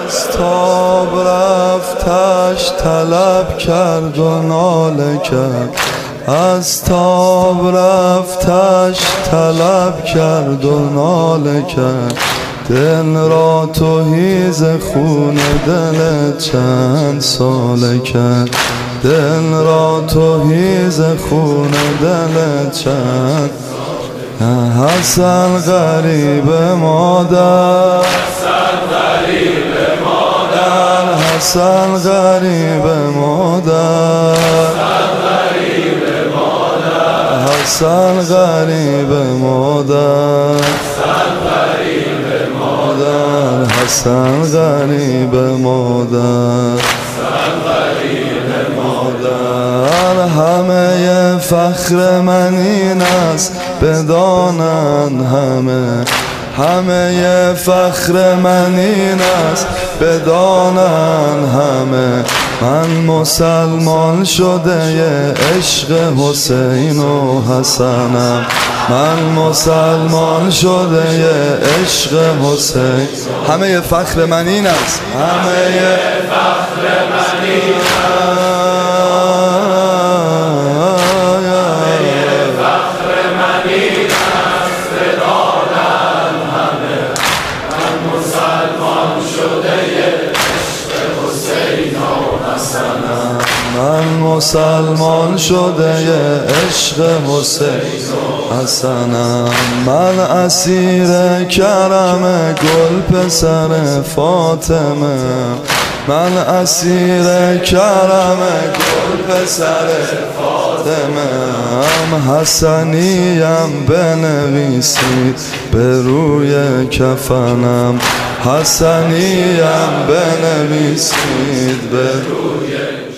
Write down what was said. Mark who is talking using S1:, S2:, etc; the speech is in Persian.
S1: از تاب رفتش طلب کرد و ناله کرد، از تاب رفتش طلب کرد و ناله کرد. دل را تهی ز خون دل چند ساله کرد، دل را تهی ز خون دل چند. حسن غریب مادر،
S2: حسن غریب مادر،
S1: حسن غریب مادر، حسن غریب مادر، حسن غریب مادر، مادر. همه فخر من این است بدانند همه، همه فخر من این است بدانند همه. من مسلمان شده عشق حسین و حسنم، من مسلمان شده عشق حسین. همه فخر من این است، همه
S2: فخر من این است،
S1: من مسلمان شده عشق حسین حسنم. من اسیر کرم گل پسر فاطمه، من اسیر کرم گل پسر فاطمه. حسنیم بنویسید به روی کفنم، حسنیم بنویسید به روی